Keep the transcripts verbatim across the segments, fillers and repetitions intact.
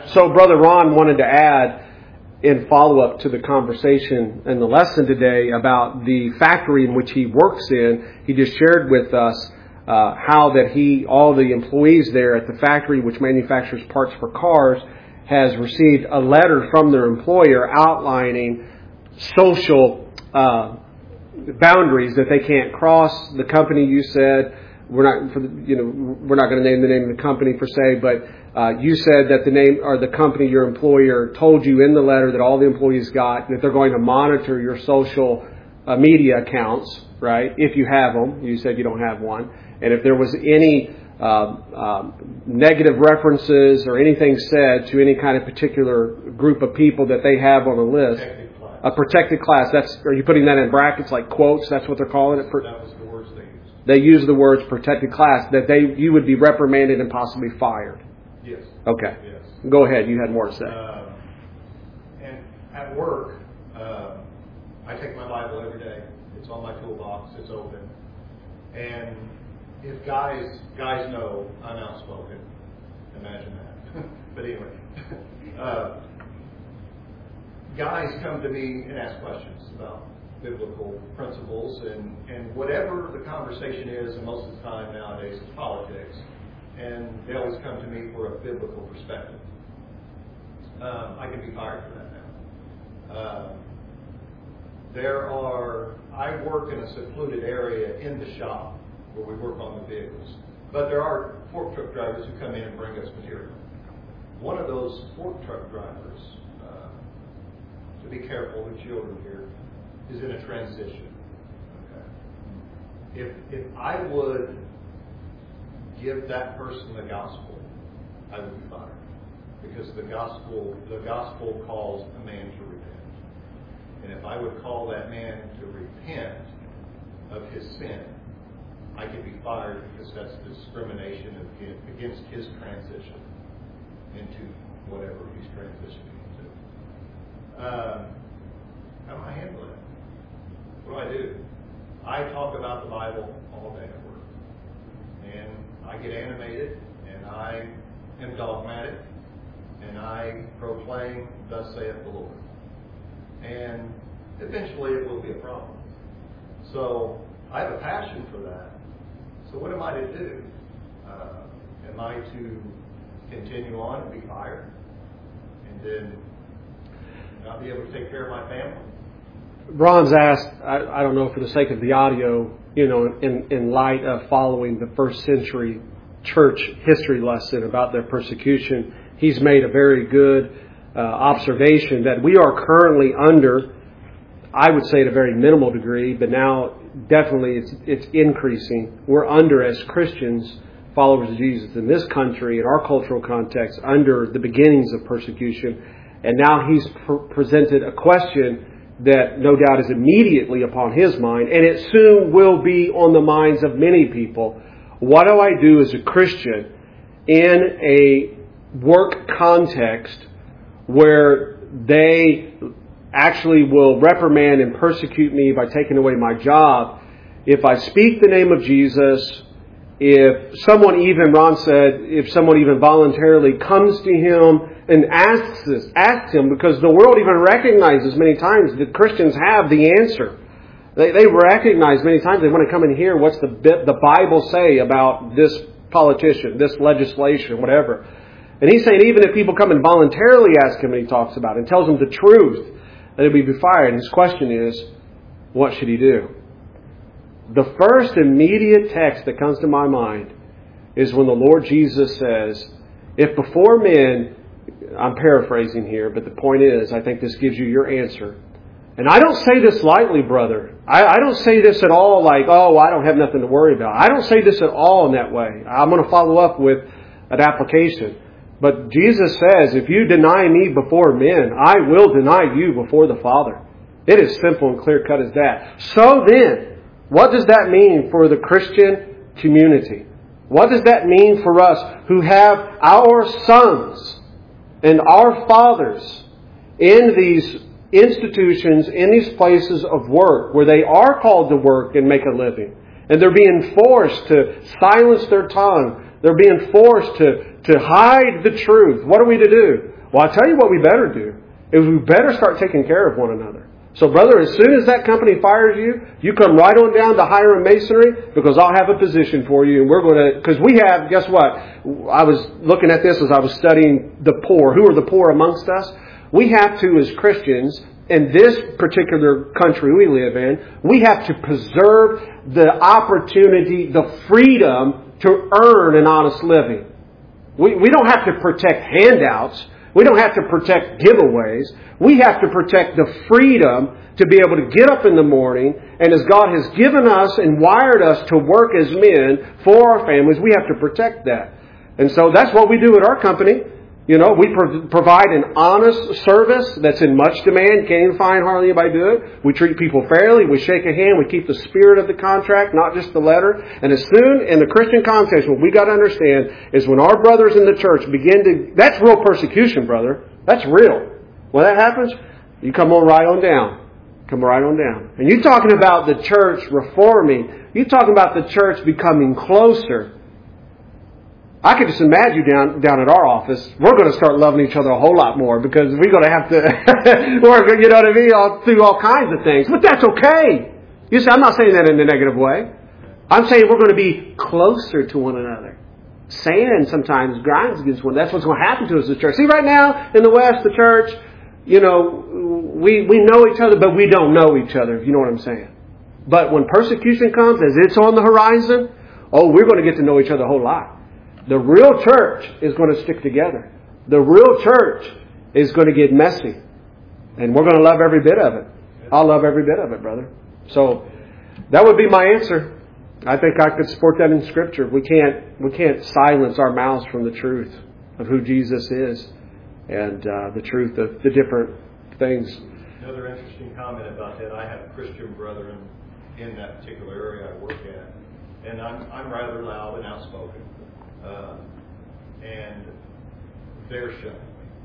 So Brother Ron wanted to add, in follow-up to the conversation and the lesson today about the factory in which he works in, he just shared with us uh, how that he, all the employees there at the factory which manufactures parts for cars, has received a letter from their employer outlining social uh, boundaries that they can't cross. The company, you said, we're not, for the, you know, we're not going to name the name of the company per se, but uh, you said that the name or the company, your employer, told you in the letter that all the employees got that they're going to monitor your social uh, media accounts, right? If you have them, you said you don't have one, and if there was any uh, uh, negative references or anything said to any kind of particular group of people that they have on a list, a protected class. That's, are you putting that in brackets like quotes? That's what they're calling it. That was the words they used. They use the words protected class, that they you would be reprimanded and possibly fired. Yes. Okay. Yes. Go ahead. You had more to say. Uh, and at work, uh, I take my Bible every day. It's on my toolbox. It's open. And if guys guys know I'm outspoken, imagine that. But anyway, uh, guys come to me and ask questions about biblical principles, and, and whatever the conversation is, and most of the time nowadays it's politics, and they always come to me for a biblical perspective. Um, I can be fired for that now. Uh, there are, I work in a secluded area in the shop where we work on the vehicles, but there are fork truck drivers who come in and bring us material. One of those fork truck drivers, uh, to be careful with children here, is in a transition. Okay. If if I would give that person the gospel, I would be fired, because the gospel the gospel calls a man to repent, and if I would call that man to repent of his sin, I could be fired, because that's discrimination against his transition into whatever he's transitioning into. Um, how do I handle it? What do I do? I talk about the Bible all day at work. And I get animated, and I am dogmatic, and I proclaim, thus saith the Lord. And eventually it will be a problem. So I have a passion for that. So what am I to do? Uh, am I to continue on and be fired, and then not be able to take care of my family? Ron's asked, I, I don't know, for the sake of the audio, you know, in, in light of following the first century church history lesson about their persecution, he's made a very good uh, observation that we are currently under, I would say at a very minimal degree, but now definitely it's it's increasing. We're under, as Christians, followers of Jesus in this country, in our cultural context, under the beginnings of persecution. And now he's pr- presented a question that no doubt is immediately upon his mind, and it soon will be on the minds of many people. What do I do as a Christian in a work context where they actually will reprimand and persecute me by taking away my job? If I speak the name of Jesus, if someone even, Ron said, if someone even voluntarily comes to him and asks this, asks him, because the world even recognizes many times that Christians have the answer. They, they recognize many times, they want to come and hear what's the the Bible say about this politician, this legislation, whatever. And he's saying even if people come and voluntarily ask him, and he talks about it and tells them the truth, that he'll be fired. And his question is, what should he do? The first immediate text that comes to my mind is when the Lord Jesus says, if before men, I'm paraphrasing here, but the point is, I think this gives you your answer. And I don't say this lightly, brother. I, I don't say this at all like, oh, I don't have nothing to worry about. I don't say this at all in that way. I'm going to follow up with an application. But Jesus says, if you deny me before men, I will deny you before the Father. It is simple and clear cut as that. So then, what does that mean for the Christian community? What does that mean for us who have our sons and our fathers in these institutions, in these places of work where they are called to work and make a living, and they're being forced to silence their tongue? They're being forced to, to hide the truth. What are we to do? Well, I'll tell you what we better do. Is we better start taking care of one another. So, brother, as soon as that company fires you, you come right on down to Hiram Masonry, because I'll have a position for you, and we're going to, because we have, guess what? I was looking at this as I was studying the poor. Who are the poor amongst us? We have to, as Christians, in this particular country we live in, we have to preserve the opportunity, the freedom to earn an honest living. We, we don't have to protect handouts. We don't have to protect giveaways. We have to protect the freedom to be able to get up in the morning, and as God has given us and wired us to work as men for our families, we have to protect that. And so that's what we do at our company. You know, we pro- provide an honest service that's in much demand. Can't even find hardly anybody do it. We treat people fairly. We shake a hand. We keep the spirit of the contract, not just the letter. And as soon, in the Christian context, what we got to understand is when our brothers in the church begin to, that's real persecution, brother. That's real. When that happens, you come on right on down. Come right on down. And you're talking about the church reforming. You're talking about the church becoming closer. I could just imagine you down down at our office. We're going to start loving each other a whole lot more because we're going to have to work, you know what I mean, all, through all kinds of things. But that's okay. You see, I'm not saying that in a negative way. I'm saying we're going to be closer to one another. Sand sometimes grinds against one. That's what's going to happen to us as a church. See, right now in the West, the church, you know, we we know each other, but we don't know each other. If you know what I'm saying. But when persecution comes, as it's on the horizon, oh, we're going to get to know each other a whole lot. The real church is going to stick together. The real church is going to get messy. And we're going to love every bit of it. I'll love every bit of it, brother. So that would be my answer. I think I could support that in Scripture. We can't we can't silence our mouths from the truth of who Jesus is and uh, the truth of the different things. Another interesting comment about that. I have Christian brethren in that particular area I work at. And I'm, I'm rather loud and outspoken. Uh, and they're shunning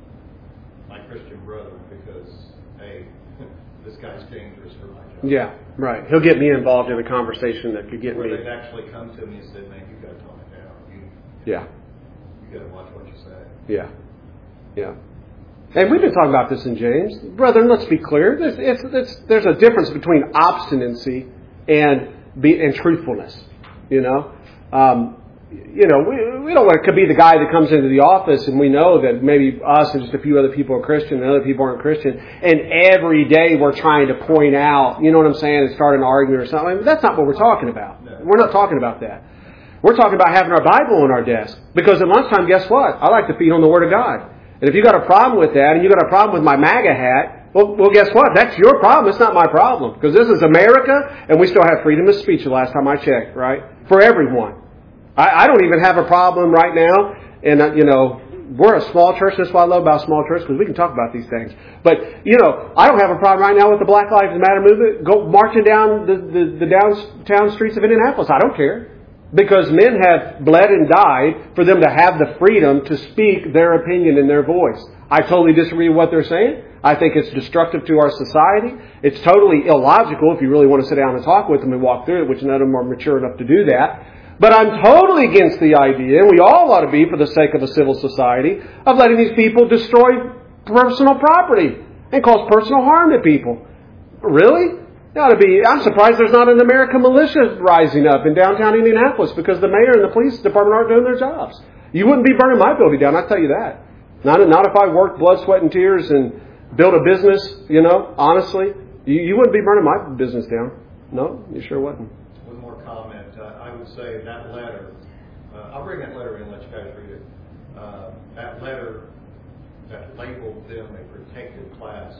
my Christian brethren because, hey, this guy's dangerous for my job. Yeah, right. He'll get me involved in a conversation that could get Where me. they've actually come to me and said, man, you've got to tone it down. You, yeah. You got to watch what you say. Yeah. Yeah. And we've been talking about this in James. Brethren, let's be clear. There's, it's, it's, there's a difference between obstinacy and be, and truthfulness. You know? Um, You know, we, we don't want to be the guy that comes into the office and we know that maybe us and just a few other people are Christian and other people aren't Christian. And every day we're trying to point out, you know what I'm saying, and start an argument or something. I mean, that's not what we're talking about. No. We're not talking about that. We're talking about having our Bible on our desk. Because at lunchtime, guess what? I like to feed on the Word of God. And if you got a problem with that and you got a problem with my MAGA hat, well, well, guess what? That's your problem. It's not my problem. Because this is America and we still have freedom of speech the last time I checked, right? For everyone. I don't even have a problem right now, and uh, you know, we're a small church. That's what I love about small church, because we can talk about these things. But you know, I don't have a problem right now with the Black Lives Matter movement. Go marching down the, the, the downtown streets of Indianapolis. I don't care, because men have bled and died for them to have the freedom to speak their opinion and their voice. I totally disagree with what they're saying. I think it's destructive to our society. It's totally illogical if you really want to sit down and talk with them and walk through it, which none of them are mature enough to do that. But I'm totally against the idea, and we all ought to be for the sake of a civil society, of letting these people destroy personal property and cause personal harm to people. Really? It ought to be. I'm surprised there's not an American militia rising up in downtown Indianapolis because the mayor and the police department aren't doing their jobs. You wouldn't be burning my building down, I'll tell you that. Not, not if I worked blood, sweat, and tears and built a business, you know, honestly. You, you wouldn't be burning my business down. No, you sure wouldn't. One more comment. Uh, I would say that letter, uh, I'll bring that letter in and let you guys read it. Uh, that letter that labeled them a protected class,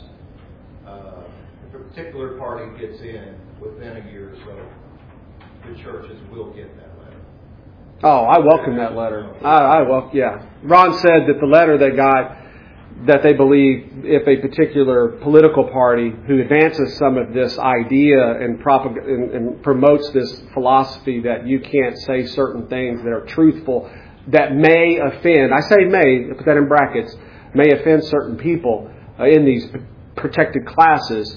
uh, if a particular party gets in within a year or so, the churches will get that letter. Oh, I welcome that letter. I, I welcome, yeah. Ron said that the letter they got, that they believe if a particular political party who advances some of this idea and, propag- and, and promotes this philosophy that you can't say certain things that are truthful, that may offend, I say may, put that in brackets, may offend certain people uh, in these p- protected classes,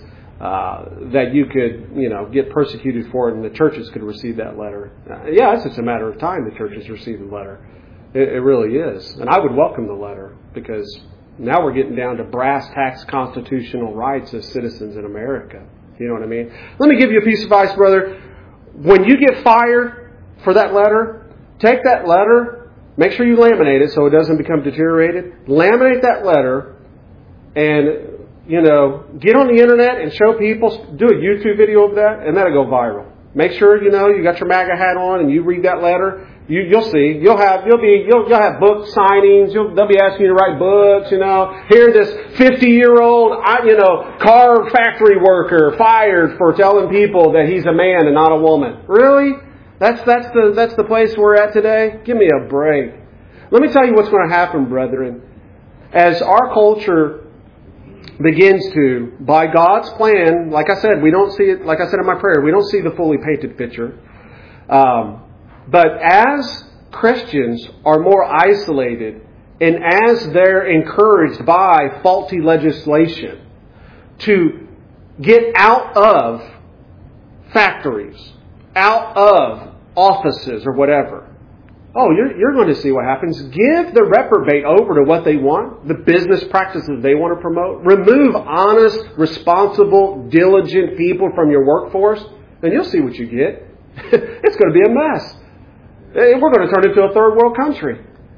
uh, that you could, you know, get persecuted for it and the churches could receive that letter. Uh, yeah, it's just a matter of time the churches receive the letter. It, it really is. And I would welcome the letter because now we're getting down to brass tacks constitutional rights as citizens in America. You know what I mean? Let me give you a piece of advice, brother. When you get fired for that letter, take that letter, make sure you laminate it so it doesn't become deteriorated. Laminate that letter and, you know, get on the internet and show people, do a YouTube video of that, and that'll go viral. Make sure, you know, you got your MAGA hat on and you read that letter. You, you'll see. You'll have, you'll be, you'll, you'll have book signings. You'll, they'll be asking you to write books. You know, here this fifty-year-old, you know, car factory worker fired for telling people that he's a man and not a woman. Really? That's that's the that's the place we're at today. Give me a break. Let me tell you what's going to happen, brethren, as our culture begins to, by God's plan. Like I said, we don't see it. Like I said in my prayer, we don't see the fully painted picture. Um, But as Christians are more isolated and as they're encouraged by faulty legislation to get out of factories, out of offices or whatever, oh, you're, you're going to see what happens. Give the reprobate over to what they want, the business practices they want to promote. Remove honest, responsible, diligent people from your workforce, and you'll see what you get. It's going to be a mess. We're going to turn into a third world country.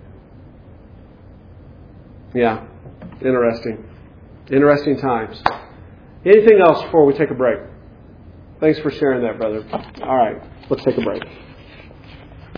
Yeah. Interesting. Interesting times. Anything else before we take a break? Thanks for sharing that, brother. All right. Let's take a break.